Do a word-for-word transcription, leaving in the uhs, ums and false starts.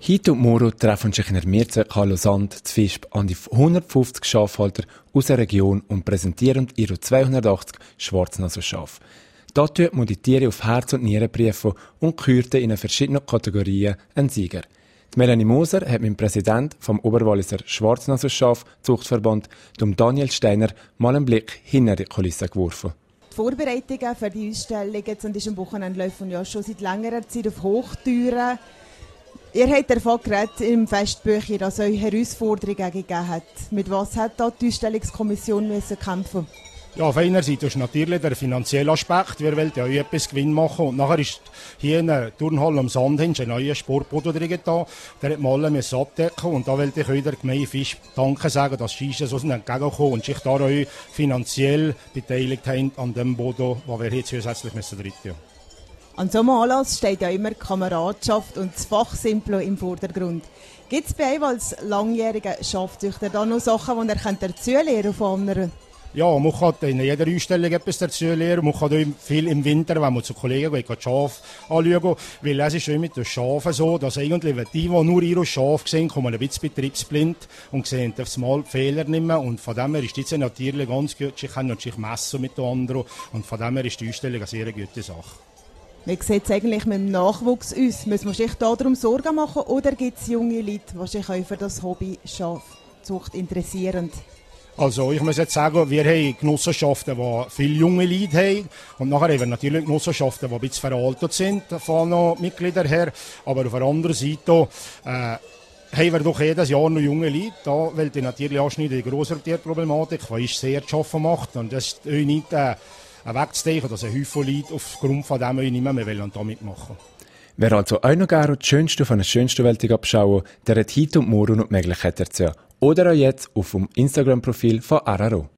Heute und morgen treffen sich in der Mehrzweckhalle Lausanne zu Visp an die hundertfünfzig Schafhalter aus der Region und präsentieren ihre zweihundertachtzig Schwarznasenschafe. Dort tun man die Tiere auf Herz und Nieren prüfen und kürten in verschiedenen Kategorien einen Sieger. Die Melanie Moser hat mit dem Präsidenten vom Oberwalliser Schwarznasenschaf-Zuchtverband, dem Daniel Steiner, mal einen Blick hinter die Kulissen geworfen. Die Vorbereitungen für die Ausstellung jetzt an diesem Wochenende laufen ja schon seit längerer Zeit auf Hochtouren. Ihr habt davon geredet im Festbüchlein, dass es euch Herausforderungen gegeben hat. Mit was hat da die Ausstellungskommission müssen kämpfen? Ja, auf einer Seite ist natürlich der finanzielle Aspekt. Wir wollen ja auch etwas Gewinn machen. Und nachher ist hier in der Turnhalle am Sandhinsch ein neuer Sportboden drin da. Der hat mal alle abdecken. Und da wollte ich euch der Gemeinde Visp Danke sagen, dass sie so entgegenkommen und sich da auch finanziell beteiligt haben an dem Boden, den wir hier zusätzlich müssen retten. An so einem Anlass steht ja immer die Kameradschaft und das Fachsimplo im Vordergrund. Gibt es bei euch als langjähriger Schafzüchter da noch Sachen, die ihr dazulernen von anderen? Ja, man kann in jeder Ausstellung etwas dazu lernen. Man kann auch viel im Winter, wenn man zu Kollegen geht, die Schafe anschauen. Weil es ist schon mit den Schafen so, dass eigentlich die, die nur ihre Schafe sehen, kommen ein bisschen betriebsblind und sehen das Mal die Fehler nicht mehr. Und von dem her ist jetzt natürlich ganz gut. Sie können sich messen mit den anderen. Und von dem her ist die Ausstellung eine sehr gute Sache. Wie sieht es eigentlich mit dem Nachwuchs aus? Müssen wir sich darum Sorgen machen oder gibt es junge Leute, die sich auch für das Hobby Schafzucht interessieren? Also ich muss jetzt sagen, wir haben Genossenschaften, die viele junge Leute haben. Und nachher haben wir natürlich Genossenschaften, die ein bisschen veraltet sind, von den Mitgliedern her. Aber auf der anderen Seite äh, haben wir doch jedes Jahr noch junge Leute. Da will ich natürlich anschneiden die Grossortierproblematik, die ist sehr zu schaffen macht. Und das ist nicht äh, wegzudenken, dass ein Haufen Leute aufgrund von dem nicht mehr wollen da mitmachen. Wer also auch noch gerne das Schönste von der schönsten Welt abschauen, der hat heute und morgen noch die Möglichkeit dazu. Oder auch jetzt auf dem Instagram-Profil von R R O.